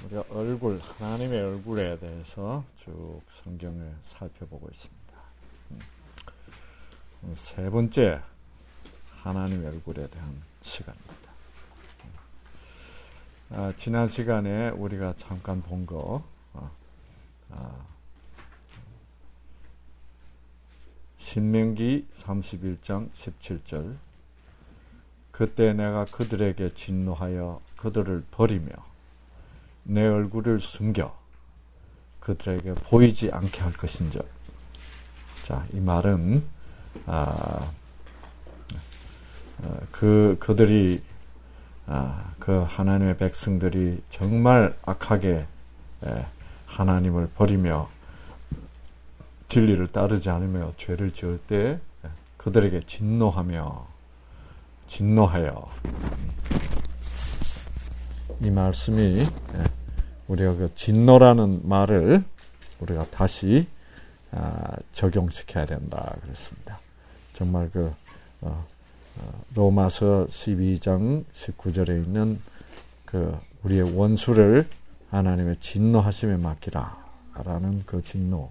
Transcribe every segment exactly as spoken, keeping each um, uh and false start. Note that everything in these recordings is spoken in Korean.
우리가 얼굴, 하나님의 얼굴에 대해서 쭉 성경을 살펴보고 있습니다. 세 번째, 하나님의 얼굴에 대한 시간입니다. 아, 지난 시간에 우리가 잠깐 본 거, 아, 아, 신명기 삼십일 장 십칠 절, 그때 내가 그들에게 진노하여 그들을 버리며 내 얼굴을 숨겨 그들에게 보이지 않게 할 것인즉. 자, 이 말은 아, 어, 그 그들이 아, 그 하나님의 백성들이 정말 악하게 에, 하나님을 버리며 진리를 따르지 않으며 죄를 지을 때 에, 그들에게 진노하며 진노하여. 이 말씀이 에, 우리가 그 진노라는 말을 우리가 다시 아, 적용시켜야 된다 그랬습니다. 정말 그 어, 어, 로마서 십이 장 십구 절에 있는 그 우리의 원수를 하나님의 진노하심에 맡기라 라는 그 진노.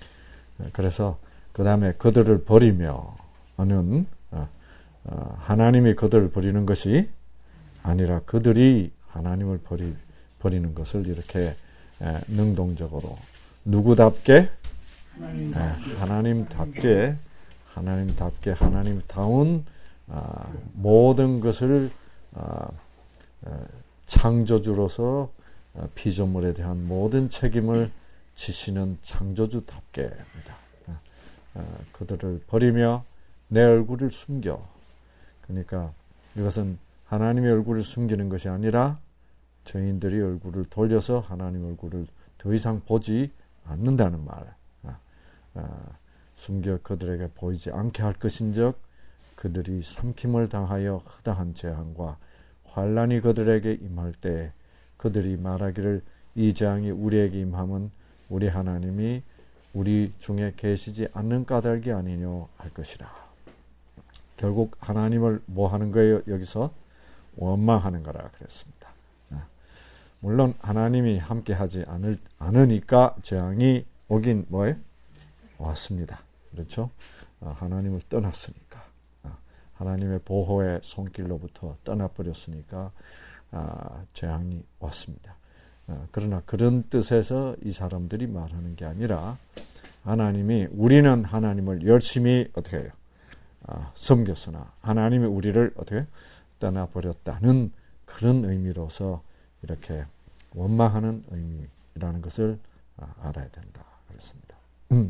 그래서 그 다음에 그들을 버리며 하는 어, 어, 하나님이 그들을 버리는 것이 아니라 그들이 하나님을 버리, 버리는 것을 이렇게 에, 능동적으로 누구답게 에, 하나님답게 하나님답게 하나님다운 아, 모든 것을 아, 아, 창조주로서 아, 피조물에 대한 모든 책임을 지시는 창조주답게입니다. 아, 아, 그들을 버리며 내 얼굴을 숨겨. 그러니까 이것은 하나님의 얼굴을 숨기는 것이 아니라 죄인들이 얼굴을 돌려서 하나님 얼굴을 더 이상 보지 않는다는 말. 아, 아, 숨겨 그들에게 보이지 않게 할 것인즉 그들이 삼킴을 당하여 허다한 재앙과 환난이 그들에게 임할 때 그들이 말하기를 이 재앙이 우리에게 임함은 우리 하나님이 우리 중에 계시지 않는 까닭이 아니뇨 할 것이라. 결국 하나님을 뭐 하는 거예요? 여기서 원망하는 거라 그랬습니다. 물론 하나님이 함께하지 않을, 않으니까 재앙이 오긴 뭐예요? 왔습니다. 그렇죠? 하나님을 떠났으니까. 하나님의 보호의 손길로부터 떠나버렸으니까 아, 재앙이 왔습니다. 아, 그러나 그런 뜻에서 이 사람들이 말하는 게 아니라 하나님이 우리는 하나님을 열심히 어떻게 해요? 아, 섬겼으나 하나님이 우리를 어떻게 떠나버렸다는 그런 의미로서 이렇게 원망하는 의미라는 것을 아, 알아야 된다 그랬습니다. 음.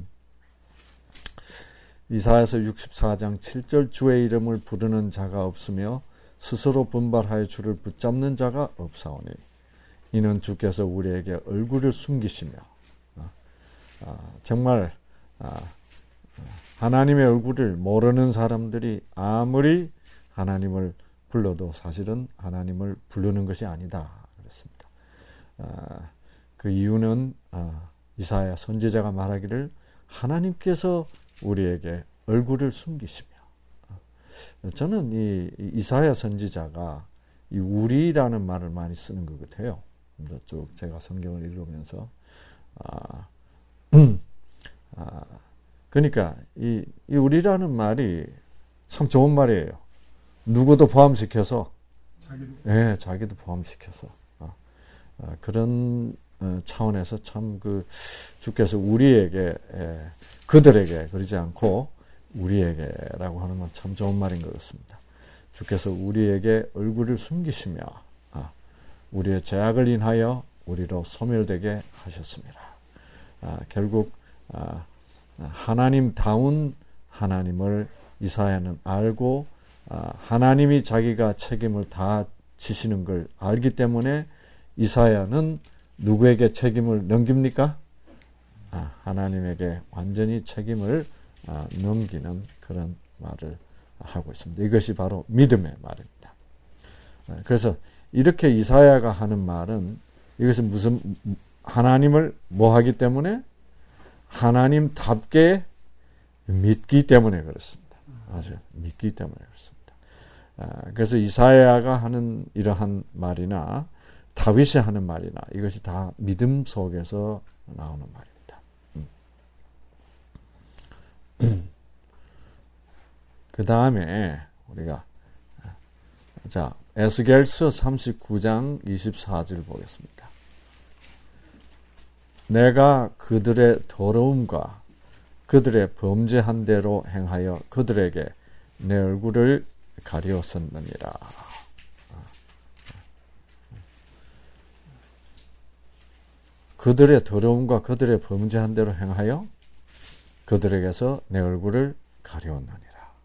이사야서 육십사 장 칠 절 주의 이름을 부르는 자가 없으며 스스로 분발하여 주를 붙잡는 자가 없사오니 이는 주께서 우리에게 얼굴을 숨기시며 아, 아, 정말 아, 하나님의 얼굴을 모르는 사람들이 아무리 하나님을 불러도 사실은 하나님을 부르는 것이 아니다 그랬습니다. 아, 그 이유는 아, 이사야 선지자가 말하기를 하나님께서 우리에게 얼굴을 숨기시며. 저는 이 이사야 선지자가 이 우리라는 말을 많이 쓰는 것 같아요. 쭉 제가 성경을 읽으면서 아, 음, 아, 그러니까 이, 이 우리라는 말이 참 좋은 말이에요. 누구도 포함시켜서, 자기도, 예, 자기도 포함시켜서 아, 아, 그런 어, 차원에서 참 그 주께서 우리에게 예, 그들에게 그러지 않고 우리에게라고 하는 건 참 좋은 말인 것 같습니다. 주께서 우리에게 얼굴을 숨기시며 아, 우리의 죄악을 인하여 우리로 소멸되게 하셨습니다. 아, 결국 아, 하나님다운 하나님을 이사야는 알고 아, 하나님이 자기가 책임을 다 지시는 걸 알기 때문에 이사야는 누구에게 책임을 넘깁니까? 아, 하나님에게 완전히 책임을 아, 넘기는 그런 말을 하고 있습니다. 이것이 바로 믿음의 말입니다. 아, 그래서 이렇게 이사야가 하는 말은 이것은 무슨 하나님을 뭐 하기 때문에 하나님답게 믿기 때문에 그렇습니다. 맞아요. 믿기 때문에 그렇습니다. 아, 그래서 이사야가 하는 이러한 말이나 다윗이 하는 말이나 이것이 다 믿음 속에서 나오는 말입니다. 음. 그 다음에 우리가 자 에스겔서 삼십구 장 이십사 절 보겠습니다. 내가 그들의 더러움과 그들의 범죄한 대로 행하여 그들에게 내 얼굴을 가리웠었느니라. 그들의 더러움과 그들의 범죄한 대로 행하여 그들에게서 내 얼굴을 가리웠느니라.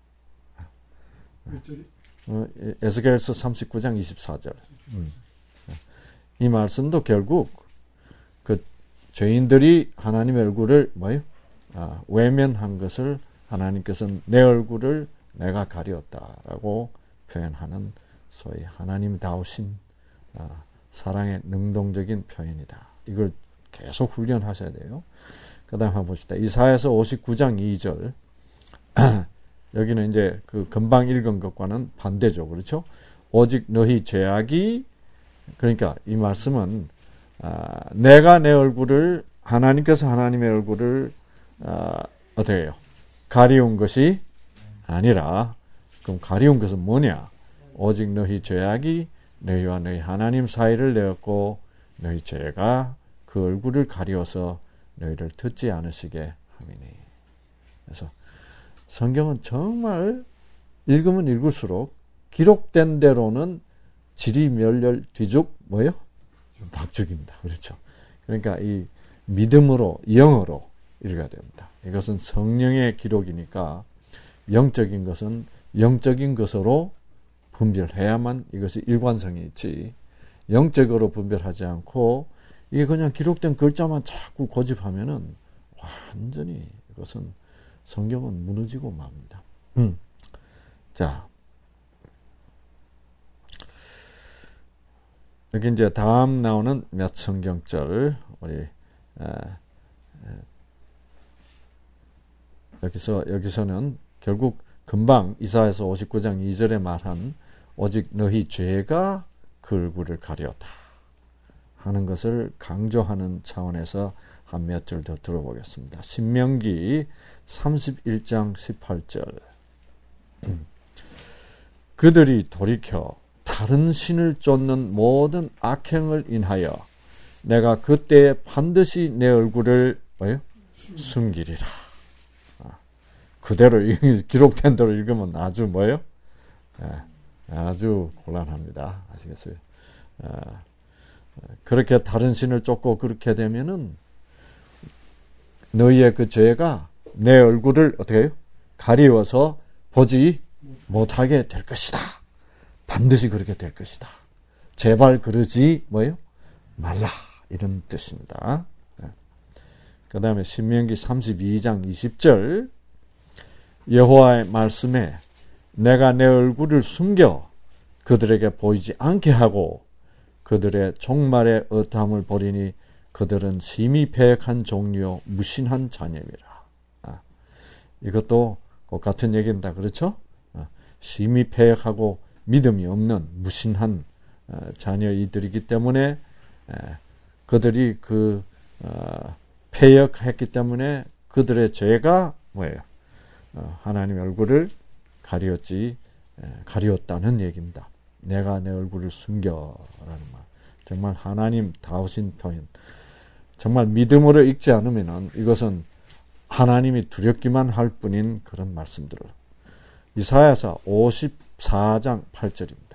어, 에스겔서 삼십구 장 이십사 절. 음. 이 말씀도 결국 그 죄인들이 하나님의 얼굴을 뭐요? 아, 외면한 것을 하나님께서는 내 얼굴을 내가 가리웠다라고 표현하는 소위 하나님다우신 아, 사랑의 능동적인 표현이다. 이걸 계속 훈련하셔야 돼요. 그 다음 한번 봅시다. 이사야서 오십구 장 이 절. 여기는 이제 그 금방 읽은 것과는 반대죠. 그렇죠? 오직 너희 죄악이, 그러니까 이 말씀은 아, 내가 내 얼굴을, 하나님께서 하나님의 얼굴을 아, 어떻게 해요? 가리운 것이 아니라, 그럼 가리운 것은 뭐냐? 오직 너희 죄악이 너희와 너희 하나님 사이를 내었고 너희 죄가 그 얼굴을 가리워서 너희를 듣지 않으시게 함이니. 그래서 성경은 정말 읽으면 읽을수록 기록된 대로는 지리멸렬 뒤죽 뭐요? 박죽입니다. 그렇죠? 그러니까 이 믿음으로 영어로 읽어야 됩니다. 이것은 성령의 기록이니까 영적인 것은 영적인 것으로 분별해야만 이것이 일관성이 있지, 영적으로 분별하지 않고 이게 그냥 기록된 글자만 자꾸 고집하면은 완전히 이것은 성경은 무너지고 맙니다. 음. 자, 여기 이제 다음 나오는 몇 성경절 우리 에, 에, 여기서 여기서는 결국 금방 이사야서 오십구 장 이 절에 말한 오직 너희 죄가 그 얼굴을 가렸다 하는 것을 강조하는 차원에서 한 몇 절 더 들어보겠습니다. 신명기 삼십일 장 십팔 절. 그들이 돌이켜 다른 신을 쫓는 모든 악행을 인하여 내가 그때 반드시 내 얼굴을 뭐요? 숨기리라. 그대로 기록된 대로 읽으면 아주 뭐요? 아주 곤란합니다. 아시겠어요? 그렇게 다른 신을 쫓고 그렇게 되면은 너희의 그 죄가 내 얼굴을 어떻게 해요? 가리워서 보지 못하게 될 것이다. 반드시 그렇게 될 것이다. 제발 그러지 뭐예요? 말라. 이런 뜻입니다. 그 다음에 신명기 삼십이 장 이십 절. 여호와의 말씀에 내가 내 얼굴을 숨겨 그들에게 보이지 않게 하고 그들의 종말의 어탐을 버리니 그들은 심히 패역한 종류요 무신한 자녀이라. 아, 이것도 같은 얘기입니다. 그렇죠? 아, 심히 패역하고 믿음이 없는 무신한 어, 자녀이들이기 때문에 에, 그들이 그 어, 패역했기 때문에 그들의 죄가 뭐예요? 어, 하나님의 얼굴을 가리웠지 에, 가리웠다는 얘기입니다. 내가 내 얼굴을 숨겨라는 말. 정말 하나님 다우신 표현. 정말 믿음으로 읽지 않으면 이것은 하나님이 두렵기만 할 뿐인 그런 말씀들을. 이사야서 오십사 장 팔 절입니다.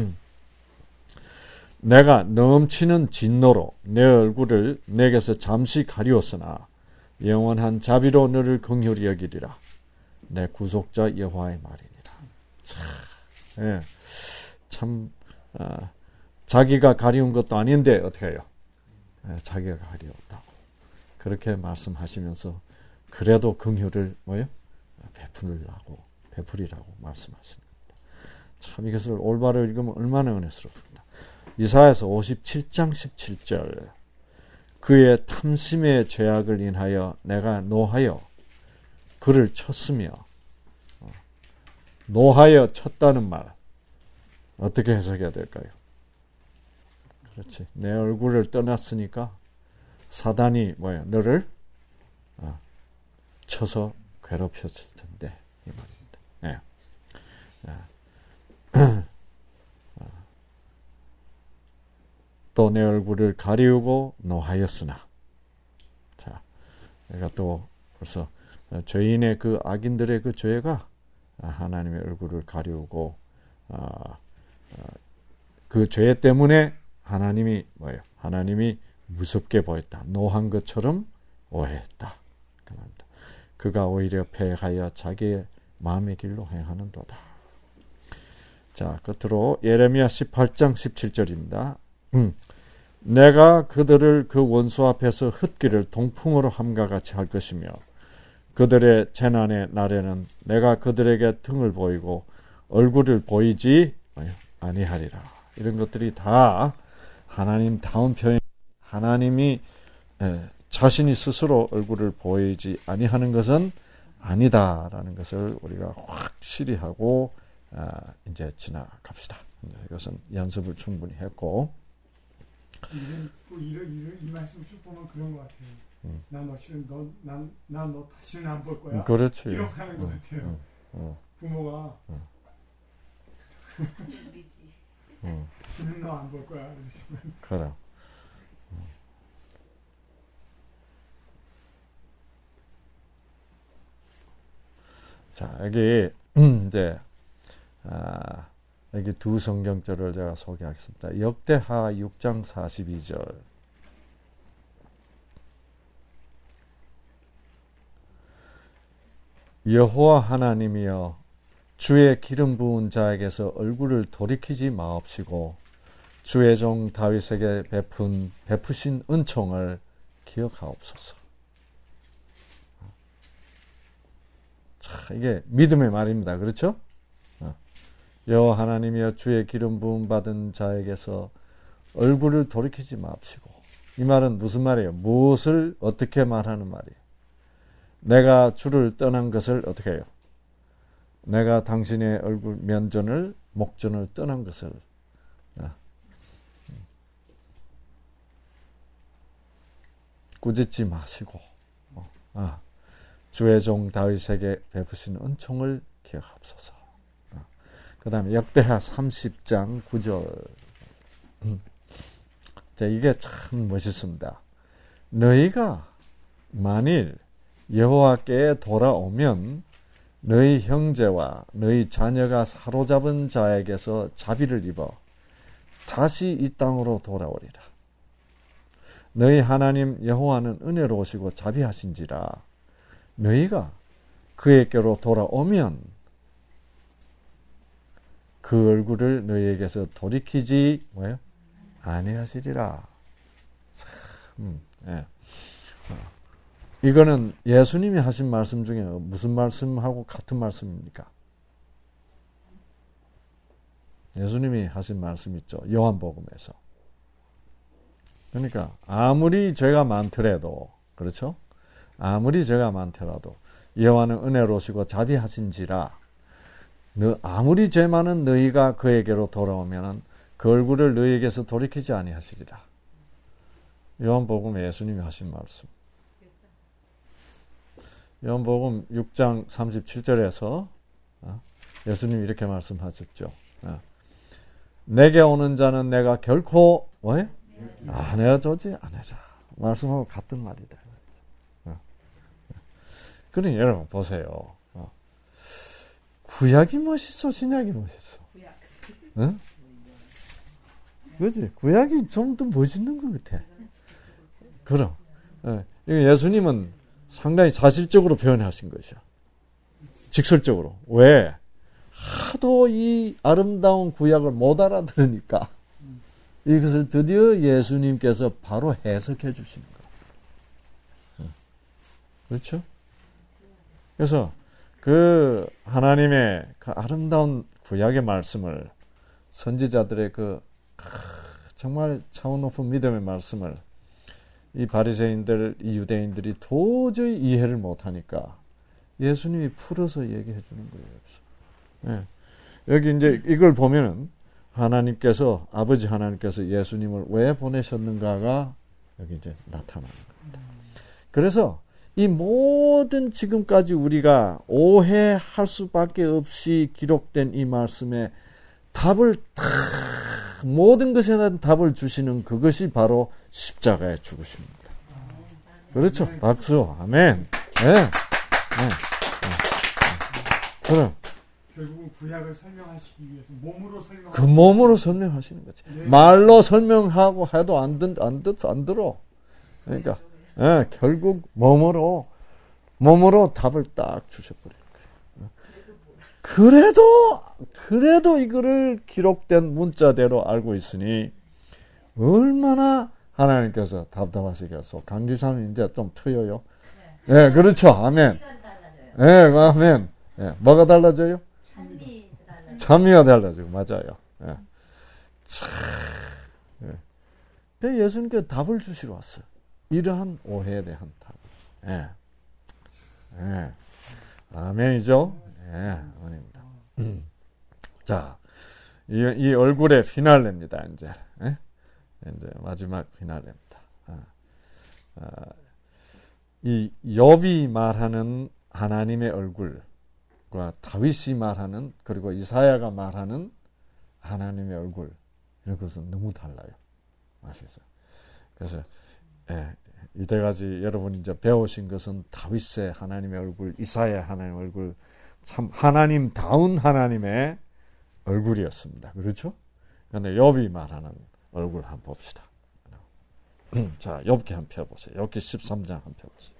내가 넘치는 진노로 내 얼굴을 내게서 잠시 가리웠으나 영원한 자비로 너를 긍휼히 여기리라. 내 구속자 여호와의 말이니라. 참, 예, 참 어, 자기가 가리운 것도 아닌데 어떻게 해요? 예, 자기가 가리웠다고 그렇게 말씀하시면서 그래도 긍휼을 뭐요? 베풀라고 베풀이라고 말씀하십니다. 참 이것을 올바로 읽으면 얼마나 은혜스럽습니다. 이사야서 오십칠 장 십칠 절. 그의 탐심의 죄악을 인하여 내가 노하여 그를 쳤으며. 노하여 쳤다는 말 어떻게 해석해야 될까요? 그렇지. 내 얼굴을 떠났으니까 사단이 뭐야? 너를 어, 쳐서 괴롭혔을 텐데 이 말입니다. 예. 또 내 얼굴을 가리우고 노하였으나, 자, 내가 또 벌써 죄인의 그 악인들의 그 죄가 하나님의 얼굴을 가리우고 어, 어, 그 죄 때문에 하나님이 뭐예요? 하나님이 무섭게 보였다. 노한 것처럼 오해했다. 그럽니다. 그가 오히려 패하여 자기의 마음의 길로 행하는도다. 자, 끝으로 예레미야 십팔 장 십칠 절입니다. 음. 내가 그들을 그 원수 앞에서 흩기를 동풍으로 함과 같이 할 것이며 그들의 재난의 날에는 내가 그들에게 등을 보이고 얼굴을 보이지 아니하리라. 이런 것들이 다 하나님 다운 표현, 하나님이 자신이 스스로 얼굴을 보이지 아니하는 것은 아니다라는 것을 우리가 확실히 하고 이제 지나갑시다. 이것은 연습을 충분히 했고, 이, 이 말씀 쭉 보면 그런 것 같아요. 음. 난 너 실은 너난 너 다시는 안 볼 거야. 그렇지. 이렇게 하는 것 음, 같아요. 음, 음. 부모가 음. 음. 다시는 너 안 볼 거야. 이러시면. 그래. 음. 자, 여기 이제 아, 여기 두 성경절을 제가 소개하겠습니다. 역대하 육 장 사십이 절. 여호와 하나님이여 주의 기름 부은 자에게서 얼굴을 돌이키지 마옵시고 주의 종 다윗에게 베푼 베푸신 은총을 기억하옵소서. 자, 이게 믿음의 말입니다. 그렇죠? 여호와 하나님이여 주의 기름 부음 받은 자에게서 얼굴을 돌이키지 마옵시고. 이 말은 무슨 말이에요? 무엇을 어떻게 말하는 말이에요? 내가 주를 떠난 것을 어떻게 해요? 내가 당신의 얼굴 면전을 목전을 떠난 것을 꾸짖지 마시고 아, 주의 종 다윗에게 베푸신 은총을 기억하옵소서. 그 다음에 역대하 삼십 장 구 절. 자, 이게 참 멋있습니다. 너희가 만일 여호와께 돌아오면 너희 형제와 너희 자녀가 사로잡은 자에게서 자비를 입어 다시 이 땅으로 돌아오리라. 너희 하나님 여호와는 은혜로우시고 자비하신지라. 너희가 그에게로 돌아오면 그 얼굴을 너희에게서 돌이키지 뭐예요? 아니하시리라. 참, 예. 이거는 예수님이 하신 말씀 중에 무슨 말씀하고 같은 말씀입니까? 예수님이 하신 말씀 있죠. 요한복음에서. 그러니까 아무리 죄가 많더라도, 그렇죠? 아무리 죄가 많더라도 여호와는 은혜로우시고 자비하신지라. 너 아무리 죄 많은 너희가 그에게로 돌아오면 그 얼굴을 너희에게서 돌이키지 아니하시리라. 요한복음 예수님이 하신 말씀. 요한복음 육 장 삼십칠 절에서 예수님이 이렇게 말씀하셨죠. 내게 오는 자는 내가 결코 왜? 안 헤어지지 않으라. 말씀하고 같은 말이다. 그러니 여러분 보세요. 구약이 멋있어, 신약이 멋있어. 구약. 응? 그렇지? 구약이 좀 더 멋있는 것 같아. 그럼. 예수님은 상당히 사실적으로 표현하신 것이야. 직설적으로. 왜? 하도 이 아름다운 구약을 못 알아들으니까 이것을 드디어 예수님께서 바로 해석해 주시는 거예요. 그렇죠? 그래서 그 하나님의 그 아름다운 구약의 말씀을 선지자들의 그 정말 차원 높은 믿음의 말씀을 이 바리새인들, 이 유대인들이 도저히 이해를 못하니까 예수님이 풀어서 얘기해 주는 거예요. 네. 여기 이제 이걸 보면은 하나님께서, 아버지 하나님께서 예수님을 왜 보내셨는가가 여기 이제 나타나는 겁니다. 그래서 이 모든 지금까지 우리가 오해할 수밖에 없이 기록된 이 말씀에 답을 다, 모든 것에 대한 답을 주시는 그것이 바로 십자가의 죽으심입니다. 그렇죠? 박수. 아멘. 네. 네. 네. 그럼 결국은 구약을 설명하시기 위해서 몸으로 설명. 그 몸으로 설명하시는 거지. 네. 말로 설명하고 해도 안 듣, 안 듣, 안 들어. 그러니까 네, 결국 몸으로 몸으로 답을 딱 주셔버리는 거예요. 그래도 그래도 이거를 기록된 문자대로 알고 있으니 얼마나 하나님께서 답답하시겠어. 강지사는 이제 좀 트여요. 네, 네 그렇죠. 아멘. 네, 아멘. 네, 뭐가 달라져요? 찬미 달라져요. 찬미가 달라져요. 맞아요. 네. 참. 네. 예수님께서 답을 주시러 왔어요. 이러한 오해에 대한 답. 예. 예. 아멘이죠? 예. 아멘입니다. 음. 자, 이, 이 얼굴의 피날레입니다, 이제. 예? 이제 마지막 피날레입니다. 아, 아, 이 욥이 말하는 하나님의 얼굴과 다윗이 말하는, 그리고 이사야가 말하는 하나님의 얼굴, 이런 것은 너무 달라요. 아시겠어요? 그래서 예, 이때까지 여러분이 이제 배우신 것은 다윗의 하나님의 얼굴, 이사야의 하나님의 얼굴, 참 하나님다운 하나님의 얼굴이었습니다. 그렇죠? 그런데 욥이 말하는 얼굴 한번 봅시다. 자, 욥기 한번 펴보세요. 욥기 십삼 장 한번 펴보세요.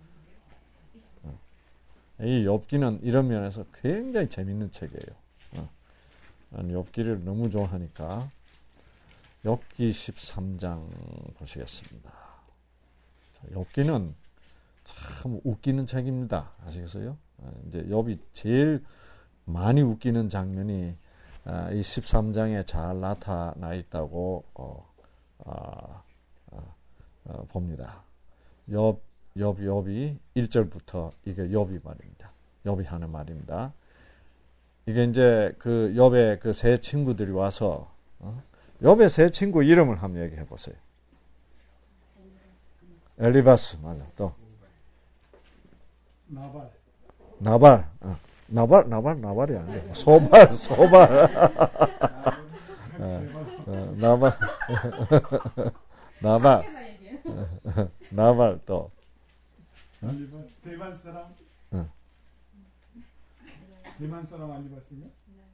이 욥기는 이런 면에서 굉장히 재밌는 책이에요. 나는 욥기를 너무 좋아하니까 욥기 십삼 장 보시겠습니다. 욥기는 참 웃기는 책입니다. 아시겠어요? 이제 욥이 제일 많이 웃기는 장면이 이 십삼 장에 잘 나타나 있다고 어, 어, 어, 어, 봅니다. 욥, 욥, 욥이 일 절부터 이게 욥이 말입니다. 욥이 하는 말입니다. 이게 이제 그 욥의 그 세 친구들이 와서 어? 욥의 세 친구 이름을 한번 얘기해 보세요. 엘리바스 맞아. 또 나발. 나발. 어. 나발 나발 나발이 아니야. 소발 소발. 어, 어, 나발. 나발. 나발 또. 알리바스 대만 사람. 어. 대만 사람 알리바스인가?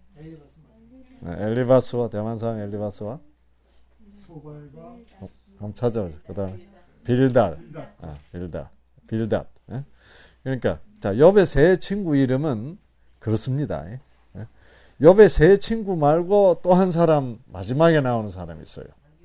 엘리바스와 대만 사람 엘리바스와 소발과 어, 한번 찾아보죠. 그다음 빌달. 아, 빌달. 빌닷. 예? 그러니까 자, 욥의 세 친구 이름은 그렇습니다. 예? 욥의 세 친구 말고 또 한 사람 마지막에 나오는 사람이 있어요.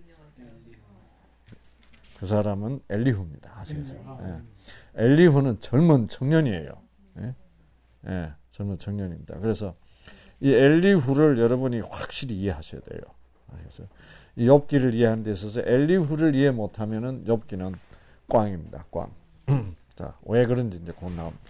그 사람은 엘리후입니다. 아시겠어요? 예. 엘리후는 젊은 청년이에요. 예? 예, 젊은 청년입니다. 그래서 이 엘리후를 여러분이 확실히 이해하셔야 돼요. 아시겠어요? 이 욥기를 이해하는 데 있어서 엘리후를 이해 못하면은 욥기는 꽝입니다. 꽝. 자, 왜 그런지 이제 곧 나옵니다.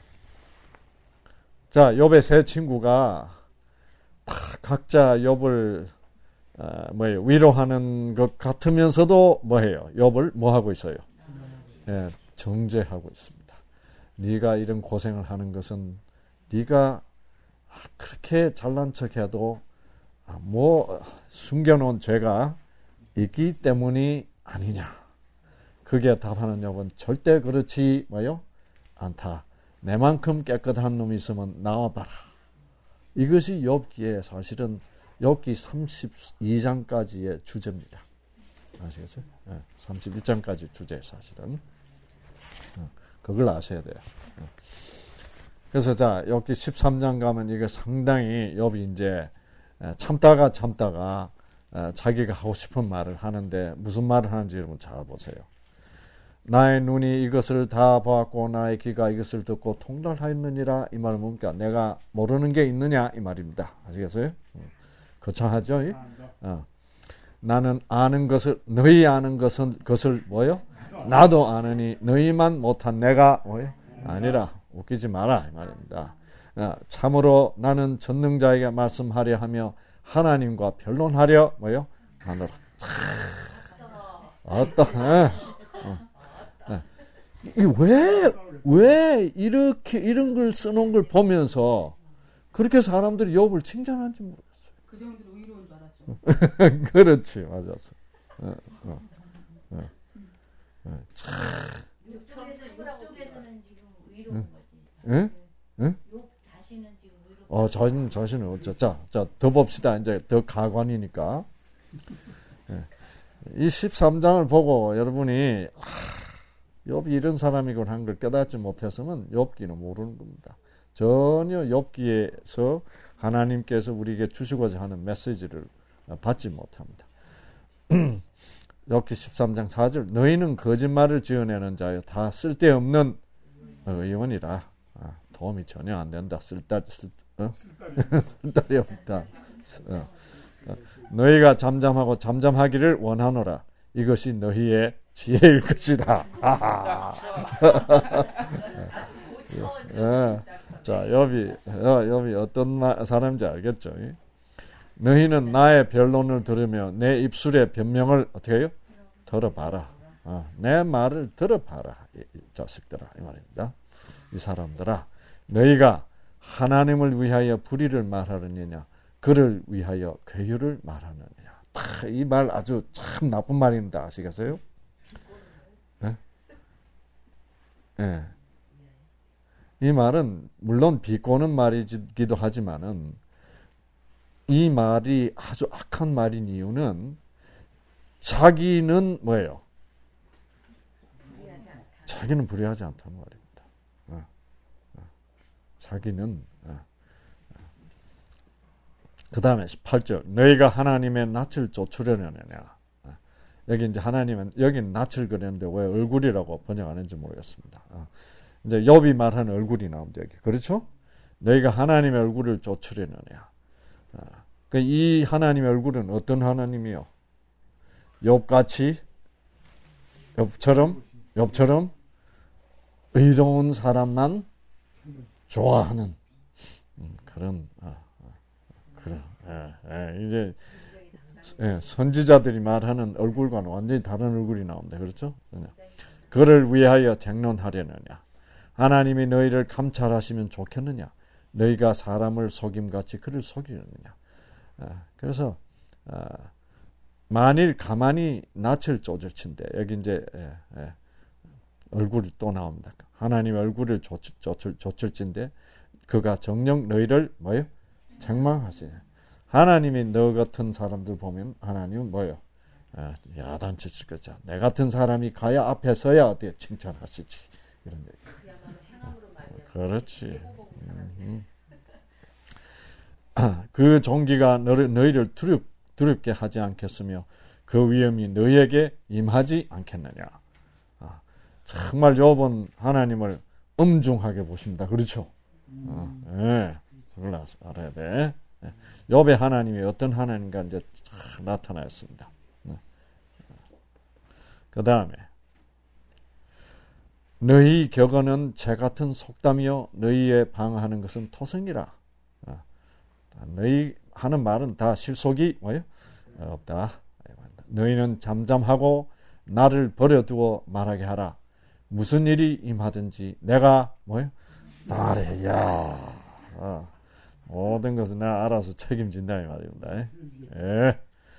자, 욥의 세 친구가 다 각자 욥을 어, 뭐예요? 위로하는 것 같으면서도 뭐해요? 욥을 뭐 하고 있어요? 예, 정죄하고 있습니다. 네가 이런 고생을 하는 것은 네가 그렇게 잘난 척해도 뭐 숨겨놓은 죄가 있기 때문이 아니냐. 그게 답하는 욥은 절대 그렇지 뭐요? 않다. 내만큼 깨끗한 놈이 있으면 나와봐라. 이것이 욥기의 사실은 욥기 삼십이 장까지의 주제입니다. 아시겠어요? 네, 삼십일 장까지 주제 사실은. 그걸 아셔야 돼요. 그래서 자, 욥기 십삼 장 가면 이게 상당히 욥이 이제 참다가 참다가 자기가 하고 싶은 말을 하는데 무슨 말을 하는지 여러분 잘 보세요. 나의 눈이 이것을 다 보았고 나의 귀가 이것을 듣고 통달하였느니라. 이 말은 뭡니까? 내가 모르는 게 있느냐 이 말입니다. 아시겠어요? 거창하죠? 어. 나는 아는 것을 너희 아는 것은 것을 뭐요? 나도 아느니 너희만 못한 내가 뭐요? 아니라. 웃기지 마라 이 말입니다. 어, 참으로 나는 전능자에게 말씀하려 하며 하나님과 변론하려 뭐요? 하노라. 어떠? 왜, 왜 이렇게 이런 걸 써놓은 걸 보면서 그렇게 사람들이 욥을 칭찬하는지 모르겠어요. 그 정도로 의로운 줄 알았죠. 그렇지, 맞았어. 어, 어, 어, 어. 참. 쪽에서는 지금 의로운 응? 거지. 응? 응? 욥 자신은 지금 의로운. 어, 자신 자신은 어쩌? 자, 자, 더 봅시다. 이제 더 가관이니까. 예. 이 십삼 장을 보고 여러분이 아, 욥이 이런 사람이군 한 걸 깨닫지 못해서는 욥기는 모르는 겁니다. 전혀 욥기에서 하나님께서 우리에게 주시고자 하는 메시지를 받지 못합니다. 욥기 십삼 장 사 절 너희는 거짓말을 지어내는 자여 다 쓸데없는 의원이라. 아, 도움이 전혀 안 된다. 쓸다, 쓸, 어? 쓸데이 없다. 어. 너희가 잠잠하고 잠잠하기를 원하노라. 이것이 너희의 지혜일 것이라. 예. 자, 욥이 욥이 어떤 마, 사람인지 알겠죠? 너희는 나의 변론을 들으며 내 입술의 변명을 어떻게 해요? 들어봐라. 어, 내 말을 들어봐라. 이, 이 자식들아 이 말입니다. 이 사람들아, 너희가 하나님을 위하여 불의를 말하느냐, 그를 위하여 괴유를 말하느냐. 이 말 아주 참 나쁜 말입니다. 아시겠어요? 네? 네. 이 말은 물론 비꼬는 말이기도 하지만은 이 말이 아주 악한 말인 이유는 자기는 뭐예요? 불의하지 않다. 자기는 불의하지 않다는 말입니다. 어, 어. 자기는 어. 그 다음에 십팔 절 너희가 하나님의 낯을 쫓으려느냐. 어. 여기 이제 하나님은 여기는 낯을 그렸는데 왜 얼굴이라고 번역하는지 모르겠습니다. 어. 이제 욥이 말하는 얼굴이 나옵니다. 여기 그렇죠? 너희가 하나님의 얼굴을 쫓으려느냐. 어. 그 이 하나님의 얼굴은 어떤 하나님이요? 욥같이 욥처럼 욥처럼 의로운 사람만 좋아하는 음, 그런 아, 아, 그런 예, 예, 이제 예, 선지자들이 말하는 얼굴과는 완전히 다른 얼굴이 나옵니다. 그렇죠? 그를 위하여 쟁론하려느냐. 하나님이 너희를 감찰하시면 좋겠느냐. 너희가 사람을 속임같이 그를 속이느냐. 아, 그래서 아, 만일 가만히 낯을 쪼질친데 여기 이제 예, 예, 얼굴이 또 나옵니다. 하나님의 얼굴을 좇을, 좇을, 좇을진데 그가 정녕 너희를 뭐요? 책망하시네. 하나님이 너 같은 사람들 보면 하나님은 뭐요? 아, 야단치실 거죠. 내 같은 사람이 가야 앞에 서야 어떻게 칭찬하시지. 이런 얘기. 그렇지. 음. 그 종기가 너를, 너희를 두렵, 두렵게 하지 않겠으며 그 위험이 너희에게 임하지 않겠느냐. 아, 정말 욥은 하나님을 엄중하게 보십니다. 그렇죠? 어, 예, 그걸 알아야 돼. 예. 욥의 하나님이 어떤 하나님인가 이제 나타났습니다. 네. 그 다음에 너희 격언은 재 같은 속담이요 너희의 방어하는 것은 토성이라. 아, 너희 하는 말은 다 실속이 뭐예요? 없다. 너희는 잠잠하고 나를 버려두고 말하게 하라. 무슨 일이 임하든지 내가 뭐예요? 나래. 야, 어, 모든 것은 내가 알아서 책임진다 이 말입니다. 예.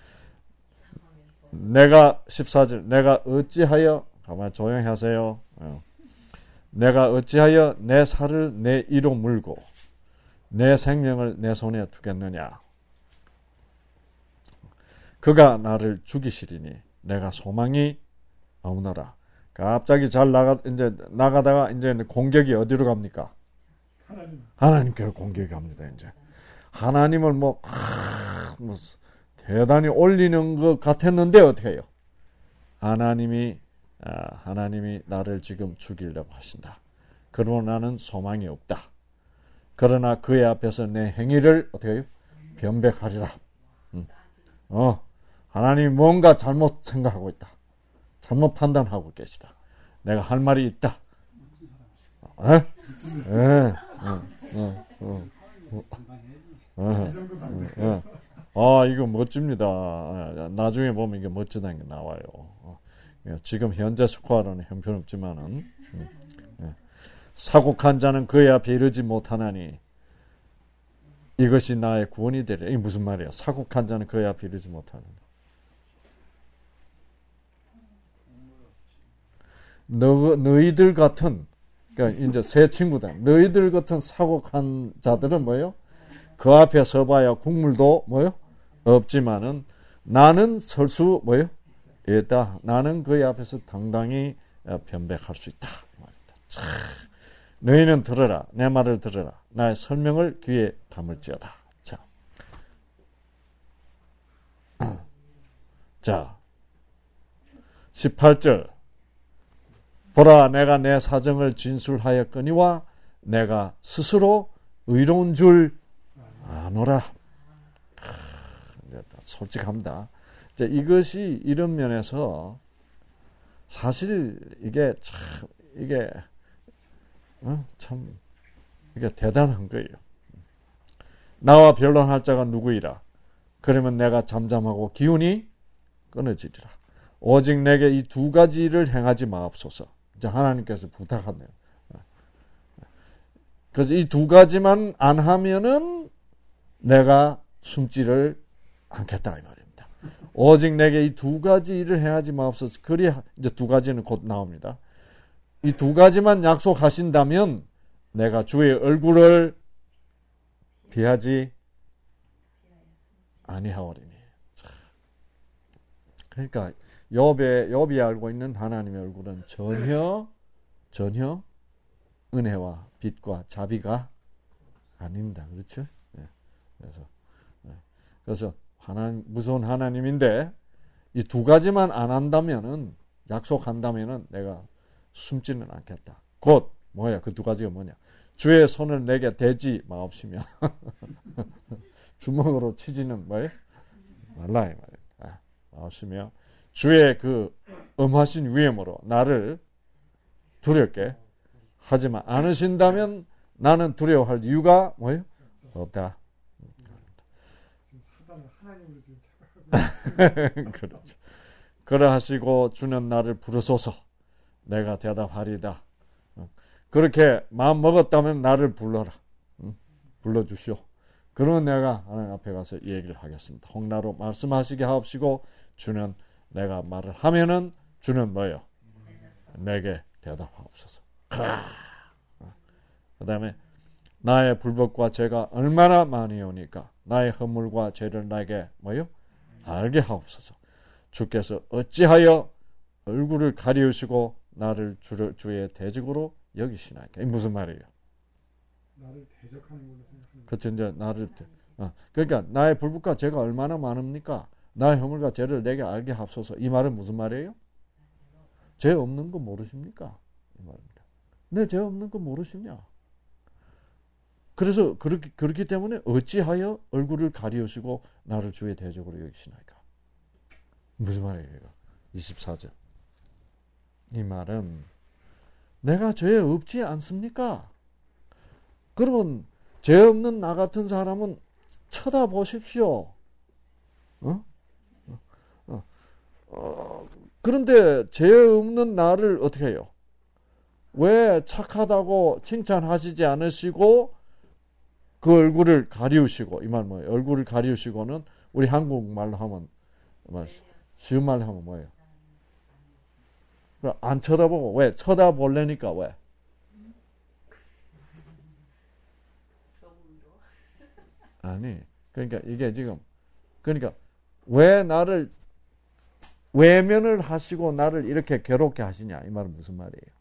내가 십사 절 내가 어찌하여 가만 조용히 하세요. 어. 내가 어찌하여 내 살을 내 이로 물고 내 생명을 내 손에 두겠느냐. 그가 나를 죽이시리니 내가 소망이 없노라. 갑자기 잘 나가 이제 나가다가 이제 공격이 어디로 갑니까? 하나님. 하나님께로 공격이 갑니다. 이제 하나님을 뭐, 아, 뭐 대단히 올리는 것 같았는데 어떻게 해요? 하나님이 아, 하나님이 나를 지금 죽이려고 하신다. 그러나 나는 소망이 없다. 그러나 그의 앞에서 내 행위를 어떻게 해요? 변백하리라. 음. 어, 하나님이 뭔가 잘못 생각하고 있다. 잘못 판단하고 계시다. 내가 할 말이 있다. 에? 에? 어, 어, 어, 어, 어, 어, 아, 이거 멋집니다. 아, 나중에 보면 이게 멋지다는 게 나와요. 어, 예, 지금 현재 스코어로는 형편없지만은 음, 예. 사곡한 자는 그의 앞에 이르지 못하나니 이것이 나의 구원이 되리라. 이게 무슨 말이야? 사곡한 자는 그의 앞에 이르지 못하나니. 너, 너희들 같은, 그러니까 이제 새 친구들, 너희들 같은 사곡한 자들은 뭐예요? 그 앞에 서봐야 국물도 뭐예요? 없지만은 나는 설 수 뭐예요? 있다. 나는 그의 앞에서 당당히 변백할 수 있다. 차, 너희는 들어라. 내 말을 들어라. 나의 설명을 귀에 담을지어다. 자, 자, 십팔 절. 보라, 내가 내 사정을 진술하였거니와 내가 스스로 의로운 줄 아노라. 솔직합니다. 이제 이것이 이런 면에서 사실 이게 참 이게 어? 참 이게 대단한 거예요. 나와 변론할 자가 누구이라? 그러면 내가 잠잠하고 기운이 끊어지리라. 오직 내게 이 두 가지를 행하지 마옵소서. 이제 하나님께서 부탁하네요. 그래서 이 두 가지만 안 하면은 내가 숨지를 않겠다 이 말입니다. 오직 내게 이 두 가지 일을 행하지 마옵소서. 그리 이제 두 가지는 곧 나옵니다. 이 두 가지만 약속하신다면 내가 주의 얼굴을 피하지 아니하오리니. 그러니까 욥의 욥이 알고 있는 하나님의 얼굴은 전혀 전혀 은혜와 빛과 자비가 아닙니다. 그렇죠? 네. 그래서 네. 그래서 하나님 무서운 하나님인데 이 두 가지만 안 한다면은 약속한다면은 내가 숨지는 않겠다. 곧 뭐야? 그 두 가지가 뭐냐? 주의 손을 내게 대지 마옵시며 주먹으로 치지는 뭐예요? 말라 이 말이에요. 마옵시며 주의 그 엄하신 위엄으로 나를 두렵게 하지만 않으신다면 나는 두려워할 이유가 뭐예요? 없다. 지금 사단을 하나님으로 지금 착각하고 그렇죠. 그러하시고 주는 나를 부르소서 내가 대답하리다. 그렇게 마음 먹었다면 나를 불러라. 불러주시오. 그러면 내가 하나님 앞에 가서 이 얘기를 하겠습니다. 홍나로 말씀하시게 하옵시고 주는 내가 말을 하면은 주는 뭐예요? 내게 대답하옵소서. 그 다음에 나의 불법과 죄가 얼마나 많이 오니까 나의 허물과 죄를 나에게 뭐예요? 알게 하옵소서. 주께서 어찌하여 얼굴을 가리우시고 나를 주, 주의 대적으로 여기시나이까. 이게 무슨 말이에요? 나를 대적하는 걸로 생각하는 그렇죠. 이제 나를 어. 그러니까 나의 불법과 죄가 얼마나 많습니까? 나의 허물과 죄를 내게 알게 하옵소서. 이 말은 무슨 말이에요? 죄 없는 거 모르십니까? 이 말입니다. 내 죄 없는 거 모르시냐? 그래서 그렇기, 그렇기 때문에 어찌하여 얼굴을 가리우시고 나를 주의 대적으로 여기시나이까? 무슨 말이에요? 이십사 절. 이 말은 내가 죄 없지 않습니까? 그러면 죄 없는 나 같은 사람은 쳐다보십시오. 어? 어. 어. 그런데 죄 없는 나를 어떻게 해요? 왜 착하다고 칭찬하시지 않으시고 그 얼굴을 가리우시고, 이 말 뭐예요? 얼굴을 가리우시고는 우리 한국말로 하면 쉬운 말로 하면 뭐예요? 안 쳐다보고. 왜? 쳐다보려니까. 왜? 아니, 그러니까 이게 지금 그러니까 왜 나를 외면을 하시고 나를 이렇게 괴롭게 하시냐, 이 말은 무슨 말이에요?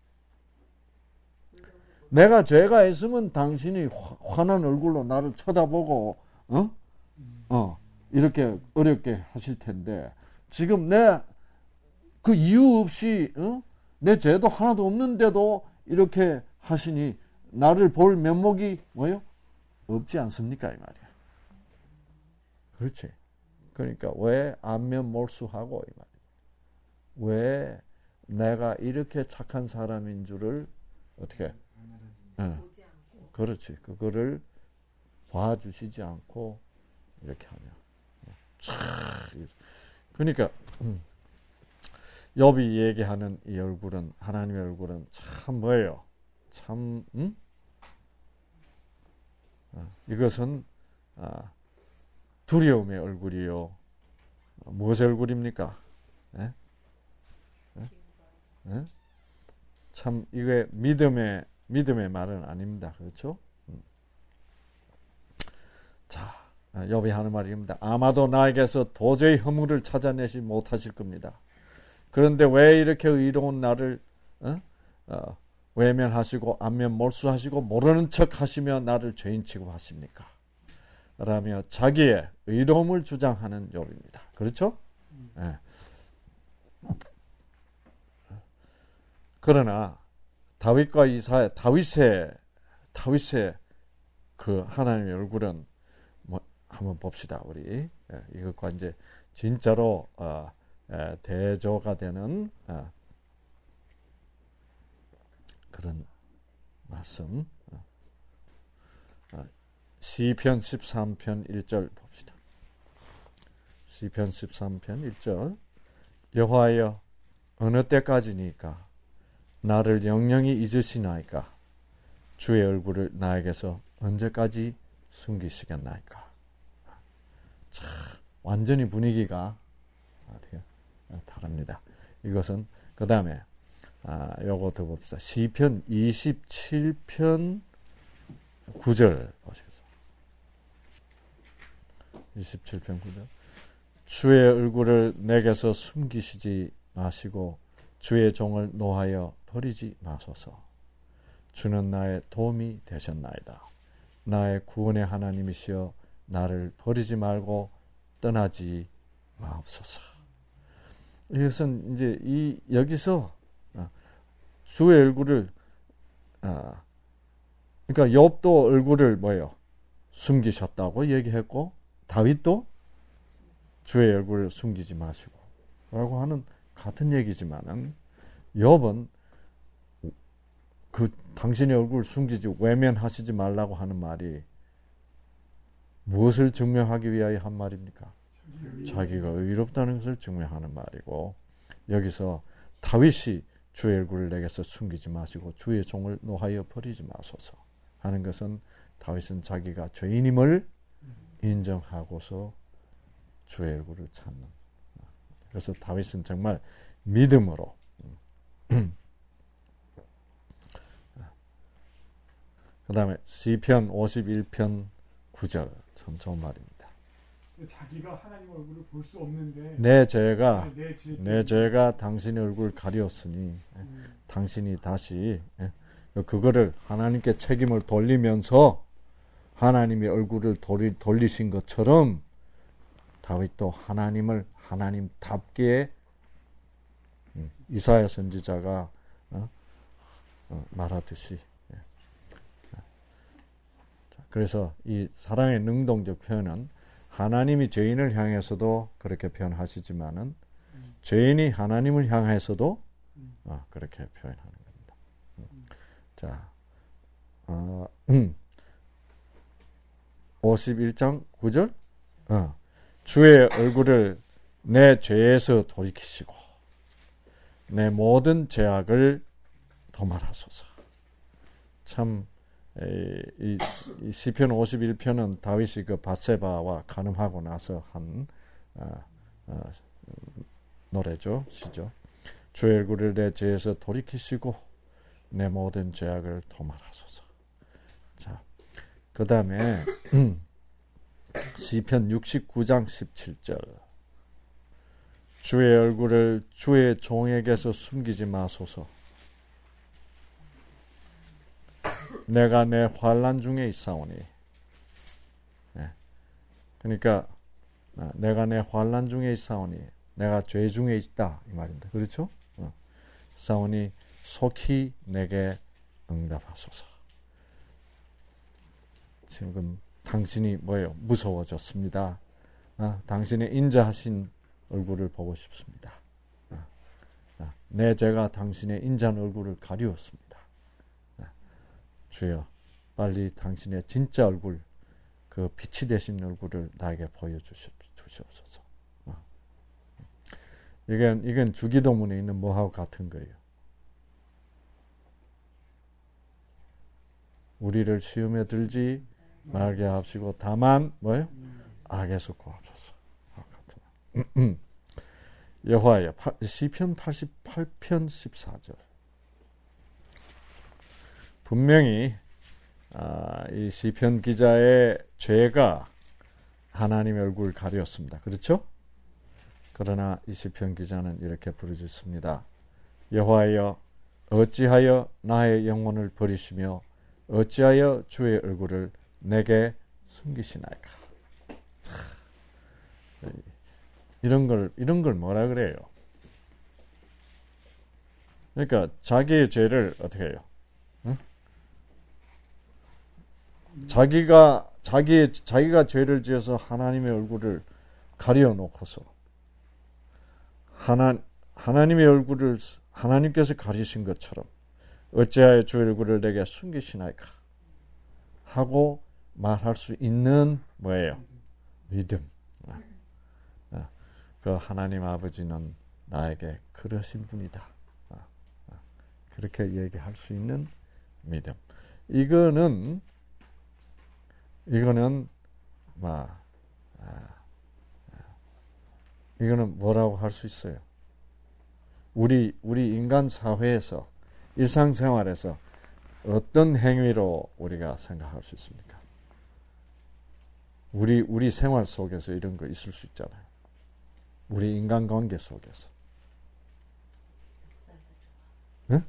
내가 죄가 있으면 당신이 화, 환한 얼굴로 나를 쳐다보고 어? 어, 이렇게 어렵게 하실 텐데 지금 내 그 이유 없이 어? 내 죄도 하나도 없는데도 이렇게 하시니 나를 볼 면목이 뭐요? 없지 않습니까? 이 말이야. 그렇지. 그러니까 왜 안면몰수하고 이 말이야. 왜 내가 이렇게 착한 사람인 줄을 어떻게? 어, 그렇지. 그거를 봐주시지 않고 이렇게 하면. 예. 그러니까 음, 욥이 얘기하는 이 얼굴은 하나님의 얼굴은 참 뭐예요? 참 음? 어, 이것은 아, 두려움의 얼굴이요. 무엇의 얼굴입니까? 에? 에? 에? 참 이게 믿음의 믿음의 말은 아닙니다. 그렇죠? 음. 자, 욥이 하는 말입니다. 아마도 나에게서 도저히 허물을 찾아내지 못하실 겁니다. 그런데 왜 이렇게 의로운 나를 어? 어, 외면하시고 안면 몰수하시고 모르는 척 하시며 나를 죄인 취급하십니까? 라며 자기의 의로움을 주장하는 욥입니다. 그렇죠? 음. 네. 그러나 다윗과 이사 다윗의 다윗의 그 하나님의 얼굴은 뭐 한번 봅시다. 우리 예, 이것과 이제 진짜로 어, 에, 대조가 되는 어, 그런 말씀. 어, 어, 시편 십삼 편 일 절 봅시다. 시편 십삼 편 일 절 여호와여 어느 때까지니까 나를 영영히 잊으시나이까 주의 얼굴을 나에게서 언제까지 숨기시겠나이까. 참 완전히 분위기가 어떻게 다릅니다. 이것은 그 다음에 아, 요거 더 봅시다. 시편 이십칠 편 구 절 보시겠어요? 이십칠 편 구 절 주의 얼굴을 내게서 숨기시지 마시고 주의 종을 노하여 버리지 마소서. 주는 나의 도움이 되셨나이다. 나의 구원의 하나님이시여 나를 버리지 말고 떠나지 마옵소서. 이것은 이제 이 여기서 주의 얼굴을 아 그러니까 욥도 얼굴을 뭐예요? 숨기셨다고 얘기했고 다윗도 주의 얼굴을 숨기지 마시고 라고 하는 같은 얘기지만은 욥은 그 당신의 얼굴을 숨기지 외면하시지 말라고 하는 말이 무엇을 증명하기 위하여 한 말입니까? 자기가 의롭다는 것을 증명하는 말이고 여기서 다윗이 주의 얼굴을 내게서 숨기지 마시고 주의 종을 노하여 버리지 마소서 하는 것은 다윗은 자기가 죄인임을 인정하고서 주의 얼굴을 찾는. 그래서 다윗은 정말 믿음으로 그 다음에 시편 오십일 편 구 절 참 좋은 말입니다. 자기가 하나님 얼굴을 볼 수 없는데 내 죄가 내, 죄 내 죄가 당신의 얼굴을 가리었으니 음. 당신이 다시 그거를 하나님께 책임을 돌리면서 하나님의 얼굴을 돌리, 돌리신 것처럼 다윗도 하나님을 하나님답게 이사야 선지자가 어? 어, 말하듯이 그래서 이 사랑의 능동적 표현은 하나님이 죄인을 향해서도 그렇게 표현하시지만은 음. 죄인이 하나님을 향해서도 음. 어, 그렇게 표현하는 겁니다. 음. 자, 어, 음. 오십일 장 구 절 어. 주의 얼굴을 내 죄에서 돌이키시고 내 모든 죄악을 도말하소서. 참 이, 이 시편 오십일 편은 다윗이 그 밧세바와 간음하고 나서 한 어, 어, 노래죠, 시죠. 주의 얼굴을 내 죄에서 돌이키시고 내 모든 죄악을 도말하소서. 자, 그 다음에 시편 육십구 장 십칠 절 주의 얼굴을 주의 종에게서 숨기지 마소서. 내가 내 환난 중에 있사오니. 네. 그러니까 내가 내 환난 중에 있사오니 내가 죄 중에 있다 이 말입니다. 그렇죠? 어. 있사오니 속히 내게 응답하소서. 지금 당신이 뭐예요? 무서워졌습니다. 어, 당신의 인자하신 얼굴을 보고 싶습니다. 어, 어, 내 죄가 당신의 인자한 얼굴을 가리웠습니다. 어, 주여 빨리 당신의 진짜 얼굴, 그 빛이 되신 얼굴을 나에게 보여주십시오. 주시옵소서. 어. 이건 이건 주기도문에 있는 뭐하고 같은 거예요. 우리를 시험에 들지 말게 하시고 다만 뭐예요? 악에서 구하소서. 여호와여, 시편 팔십팔 편 십사 절. 분명히 아, 이 시편 기자의 죄가 하나님의 얼굴을 가렸습니다. 그렇죠? 그러나 이 시편 기자는 이렇게 부르짖습니다. 여호와여, 어찌하여 나의 영혼을 버리시며 어찌하여 주의 얼굴을 내게 숨기시나이까. 자, 이런 걸 이런 걸 뭐라 그래요? 그러니까 자기의 죄를 어떻게 해요? 응? 자기가 자기 자기가 죄를 지어서 하나님의 얼굴을 가려 놓고서 하나 하나님의 얼굴을 하나님께서 가리신 것처럼 어찌하여 주의 얼굴을 내게 숨기시나이까 하고 말할 수 있는 뭐예요? 믿음. 그 하나님 아버지는 나에게 그러신 분이다. 그렇게 얘기할 수 있는 믿음. 이거는 이거는 막 이거는 뭐라고 할 수 있어요? 우리 우리 인간 사회에서 일상생활에서 어떤 행위로 우리가 생각할 수 있습니까? 우리 우리 생활 속에서 이런 거 있을 수 있잖아요. 우리 인간관계 속에서. 응?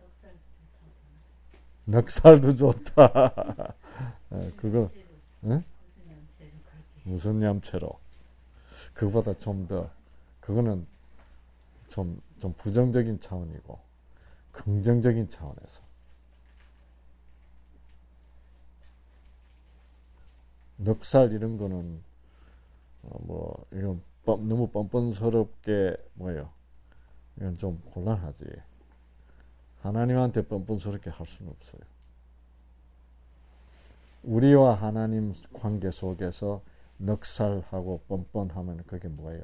넉살도 좋다. 그거 응? 무슨 얌체로? 그거보다 좀 더 그거는 좀, 좀 부정적인 차원이고 긍정적인 차원에서 넉살 이런 거는 어, 뭐 이건 뻔, 너무 뻔뻔스럽게 뭐예요? 이건 좀 곤란하지. 하나님한테 뻔뻔스럽게 할 수는 없어요. 우리와 하나님 관계 속에서 넉살하고 뻔뻔하면 그게 뭐예요?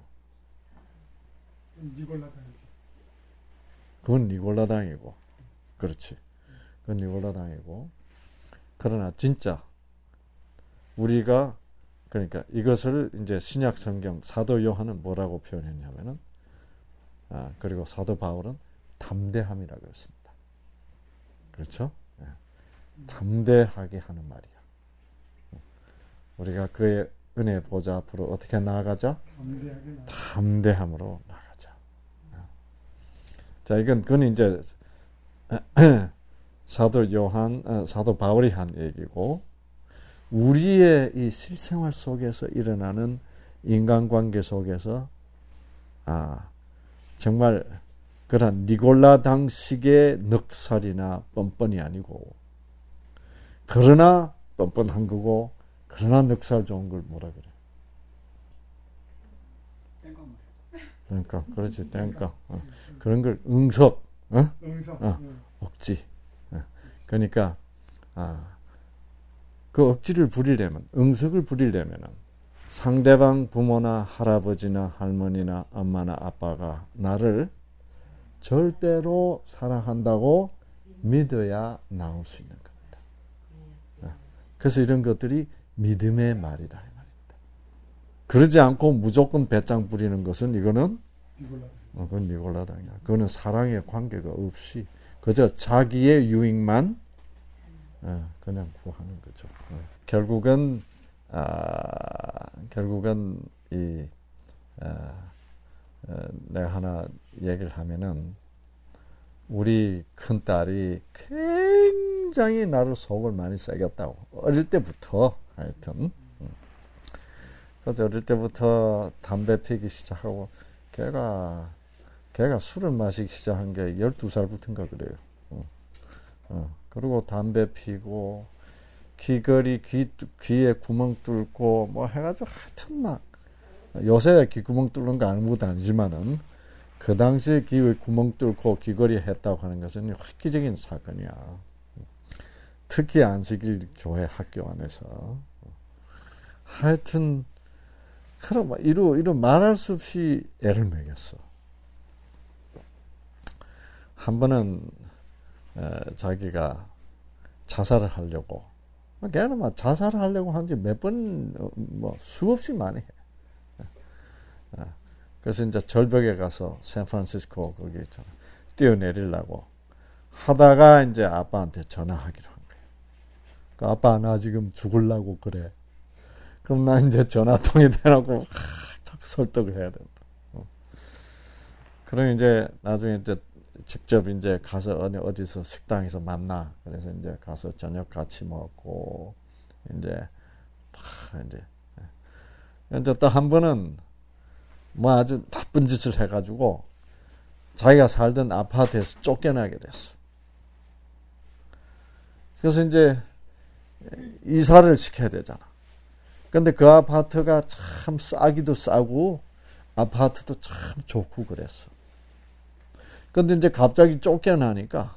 니골라당이지. 그건 니골라당이고, 그렇지. 그건 니골라당이고. 그러나 진짜 우리가 그러니까 이것을 이제 신약 성경 사도 요한은 뭐라고 표현했냐면은 아, 그리고 사도 바울은 담대함이라고 했습니다. 그렇죠? 네. 담대하게 하는 말이야. 우리가 그의 은혜 보좌 앞으로 어떻게 나아가자? 담대하게 나아가. 담대함으로 나가자. 자, 이건 그건 이제 사도 요한, 사도 바울이 한 얘기고. 우리의 이 실생활 속에서 일어나는 인간관계 속에서 아 정말 그런 니골라당식의 넉살이나 뻔뻔이 아니고 그러나 뻔뻔한 거고 그러나 넉살 좋은 걸 뭐라 그래? 땡깡 그러니까 그렇지 땡깡 어. 그런 걸 응석 어? 응석 어. 억지 어. 그러니까 아 그 억지를 부리려면, 응석을 부리려면 상대방 부모나 할아버지나 할머니나 엄마나 아빠가 나를 절대로 사랑한다고 믿어야 나올 수 있는 겁니다. 그래서 이런 것들이 믿음의 말이다. 이 말입니다. 그러지 않고 무조건 배짱 부리는 것은 이거는 어, 그건 니골라당이야. 그거는 사랑의 관계가 없이 그저 자기의 유익만 어, 그냥 구하는 거죠. 어. 결국은 아, 결국은 이 아, 어, 내가 하나 얘기를 하면은 우리 큰 딸이 굉장히 나를 속을 많이 새겼다고 어릴 때부터 하여튼 음. 그래서 어릴 때부터 담배 피기 시작하고 걔가 걔가 술을 마시기 시작한 게 열두 살부터인가 그래요. 어. 어. 그리고 담배 피고 귀걸이 귀, 귀에 구멍 뚫고 뭐 해가지고 하여튼 막 요새 귀구멍 뚫는 거 아무것도 아니지만은 그 당시에 귀에 구멍 뚫고 귀걸이 했다고 하는 것은 획기적인 사건이야. 특히 안식일 교회 학교 안에서 하여튼 그럼 이루 이루 말할 수 없이 애를 먹였어. 한 번은 에, 자기가 자살을 하려고, 걔는 막 자살을 하려고 한 지 몇 번, 뭐 수없이 많이 해. 에, 그래서 이제 절벽에 가서 샌프란시스코 거기 있잖아, 뛰어내리려고 하다가 이제 아빠한테 전화하기로 한 거예요. 그 아빠 나 지금 죽으려고 그래. 그럼 나 이제 전화통에 대놓고 자꾸 설득을 해야 된다. 어. 그럼 이제 나중에 이제 직접 이제 가서 어디 어디서 식당에서 만나. 그래서 이제 가서 저녁 같이 먹고 이제 다 이제 이제 또 한 번은 뭐 아주 나쁜 짓을 해가지고 자기가 살던 아파트에서 쫓겨나게 됐어. 그래서 이제 이사를 시켜야 되잖아. 근데 그 아파트가 참 싸기도 싸고 아파트도 참 좋고 그랬어. 근데 이제 갑자기 쫓겨나니까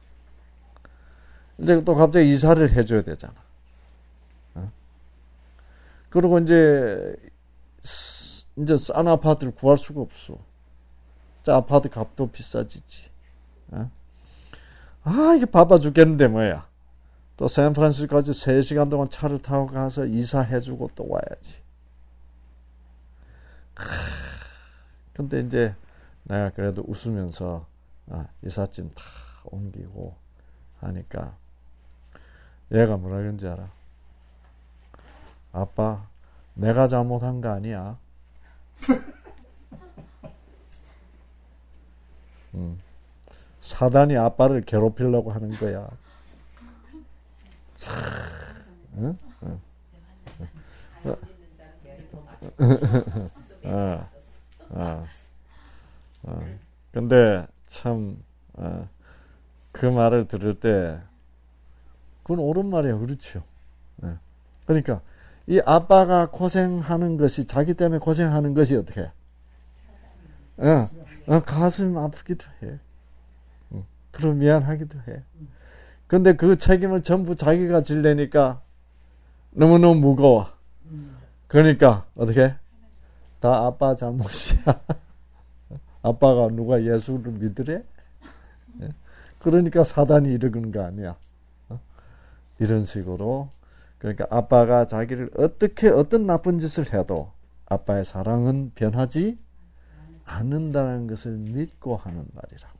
이제 또 갑자기 이사를 해줘야 되잖아. 어? 그리고 이제 이제 싼 아파트를 구할 수가 없어. 아파트 값도 비싸지지. 어? 아, 이게 바빠 죽겠는데 뭐야. 또 샌프란시스코까지 세 시간 동안 차를 타고 가서 이사해주고 또 와야지. 근데 이제 내가 그래도 웃으면서 아, 이삿짐 다 옮기고 하니까 얘가 뭐라 그런지 알아? 아빠, 내가 잘못한 거 아니야. 음. 사단이 아빠를 괴롭히려고 하는 거야. 응? 응. 어, 어, 어. 근데 참, 어, 그 말을 들을 때, 그건 옳은 말이에요. 그렇죠. 네. 그러니까, 이 아빠가 고생하는 것이, 자기 때문에 고생하는 것이 어떻게 해? 어, 어, 가슴 아프기도 해. 어, 그럼 미안하기도 해. 근데 그 책임을 전부 자기가 질래니까 너무너무 무거워. 그러니까 어떻게? 다 아빠 잘못이야. 아빠가 누가 예수를 믿으래? 그러니까 사단이 이러는 거 아니야. 이런 식으로. 그러니까 아빠가 자기를 어떻게 어떤 나쁜 짓을 해도 아빠의 사랑은 변하지 않는다는 것을 믿고 하는 말이라고.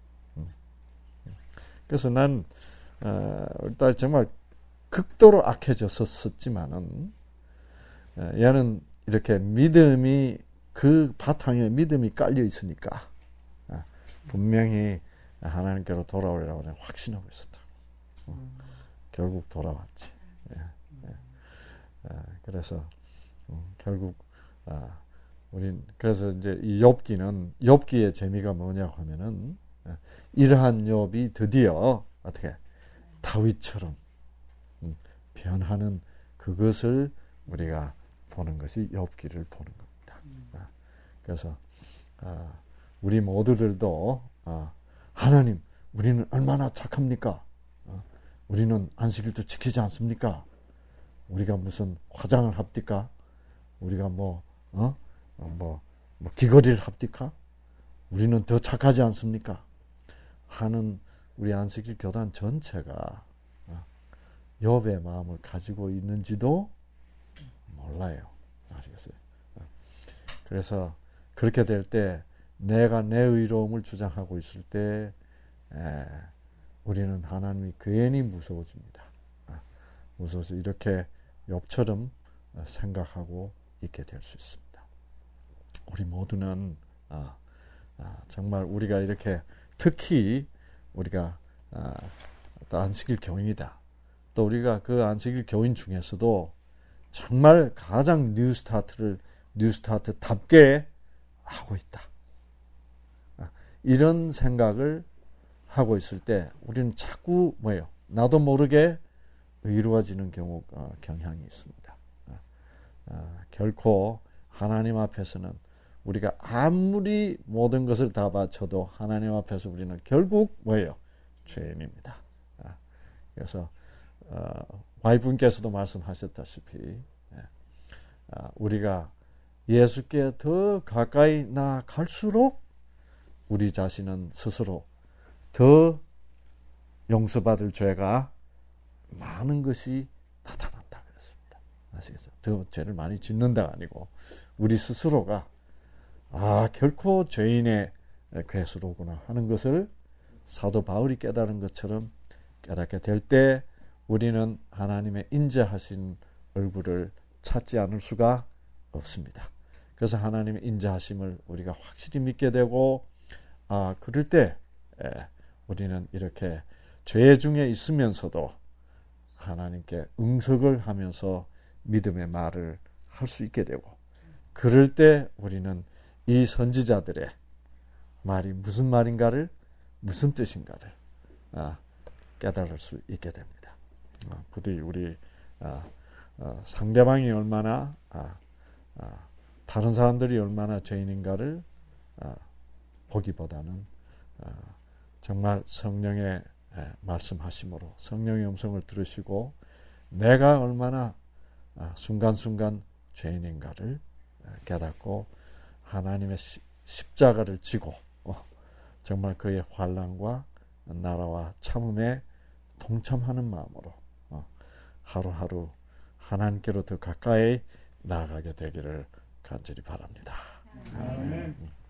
그래서 난 어, 우리 딸 정말 극도로 악해졌었지만은 어, 얘는 이렇게 믿음이 그 바탕에 믿음이 깔려 있으니까 어, 분명히 하나님께로 돌아오리라고 내가 확신하고 있었다. 어, 음. 결국 돌아왔지. 예, 예. 어, 그래서 음, 결국 어, 우린 그래서 이제 이 욥기는 욥기의 재미가 뭐냐고 하면은 어, 이러한 욥이 드디어 어떻게 다윗처럼 음, 변하는 그것을 우리가 보는 것이 욥기를 보는 겁니다. 아, 그래서 아, 우리 모두들도 아, 하나님, 우리는 얼마나 착합니까? 어, 우리는 안식일도 지키지 않습니까? 우리가 무슨 화장을 합니까? 우리가 뭐, 어? 어, 뭐, 뭐 귀걸이를 합니까? 우리는 더 착하지 않습니까? 하는 우리 안식일 교단 전체가 욥의 마음을 가지고 있는지도 몰라요. 아시겠어요? 그래서 그렇게 될 때 내가 내 의로움을 주장하고 있을 때 에, 우리는 하나님이 괜히 무서워집니다. 무서워서 이렇게 욥처럼 생각하고 있게 될 수 있습니다. 우리 모두는 아, 아, 정말 우리가 이렇게 특히 우리가 아, 또 안식일 교인이다. 또 우리가 그 안식일 교인 중에서도 정말 가장 뉴스타트를 뉴스타트답게 하고 있다. 아, 이런 생각을 하고 있을 때 우리는 자꾸 뭐예요? 나도 모르게 의로워지는 경우 어, 경향이 있습니다. 아, 아, 결코 하나님 앞에서는 우리가 아무리 모든 것을 다 바쳐도 하나님 앞에서 우리는 결국 뭐예요? 죄인입니다. 아, 그래서 어, 와이프분께서도 말씀하셨다시피 예, 아, 우리가 예수께 더 가까이 나갈수록 우리 자신은 스스로 더 용서받을 죄가 많은 것이 나타난다 그랬습니다. 아시겠어요? 더 죄를 많이 짓는다가 아니고 우리 스스로가 아 결코 죄인의 괴수로구나 하는 것을 사도 바울이 깨달은 것처럼 깨닫게 될 때 우리는 하나님의 인자하신 얼굴을 찾지 않을 수가 없습니다. 그래서 하나님의 인자하심을 우리가 확실히 믿게 되고 아 그럴 때 에, 우리는 이렇게 죄 중에 있으면서도 하나님께 응석을 하면서 믿음의 말을 할 수 있게 되고 그럴 때 우리는 이 선지자들의 말이 무슨 말인가를 무슨 뜻인가를 아, 깨달을 수 있게 됩니다. 아, 부디 우리 아, 아, 상대방이 얼마나 아, 아, 다른 사람들이 얼마나 죄인인가를 아, 보기보다는 아, 정말 성령의 에, 말씀하심으로 성령의 음성을 들으시고 내가 얼마나 아, 순간순간 죄인인가를 깨닫고 하나님의 시, 십자가를 지고 어, 정말 그의 환난과 나라와 참음에 동참하는 마음으로 어, 하루하루 하나님께로 더 가까이 나아가게 되기를 간절히 바랍니다. 아멘.